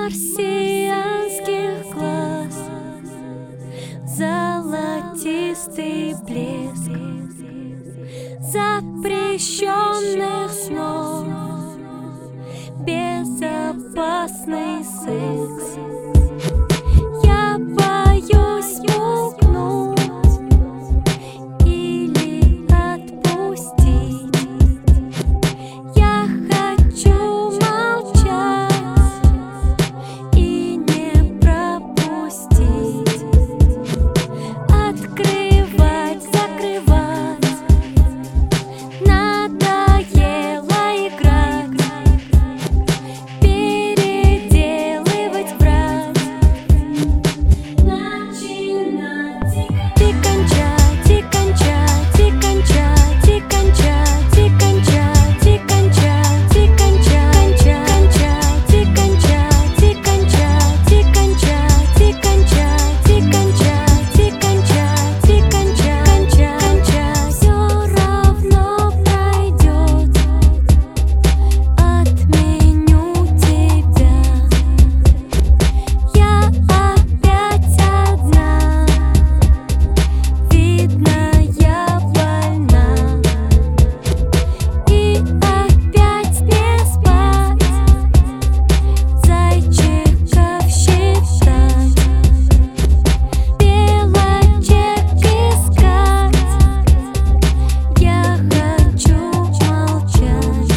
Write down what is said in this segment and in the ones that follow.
марсианских глаз, золотистый блеск запрещенных снов, безопасный секс. Я боюсь пугнуть или отпустить. Я хочу молчать и не пропустить. Открывать, закрывать, надоело играть, переделывать, врать, начинать и кончать, и кончать, и кончать, и кончать, и кончать, и кончать, и кончать, кончать, и кончать, и кончать, и кончать, и кончать, и кончать, и кончать, и кончать, кончать. Все равно пройдет, отменю тебя. Я опять одна, видно, я больна. И опять не спать, зайчиков считать, белочек искать. Я хочу молчать,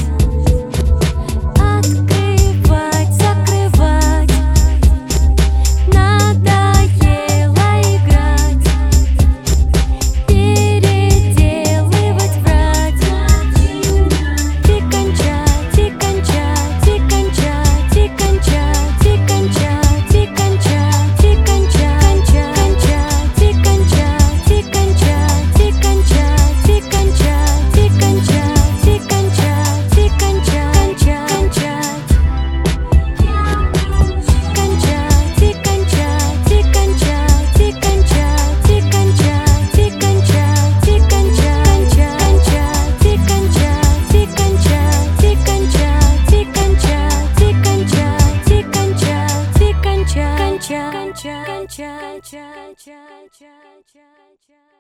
открывать, закрывать, надоело играть, переделывать, врать, и кончать, и кончать, и кончать, и кончать, и кончать, и кончать, и кончать, кончать, и кончать, и кончать, и кончать, и кончать, и кончать, и кончать, и кончать, кончать. Кончать, и кончать, и кончать, и кончать, и кончать, и кончать, и кончать, кончать, и кончать, и кончать, и кончать, и кончать, и кончать, и кончать, и кончать, кончать, кончать, кончать, кончать.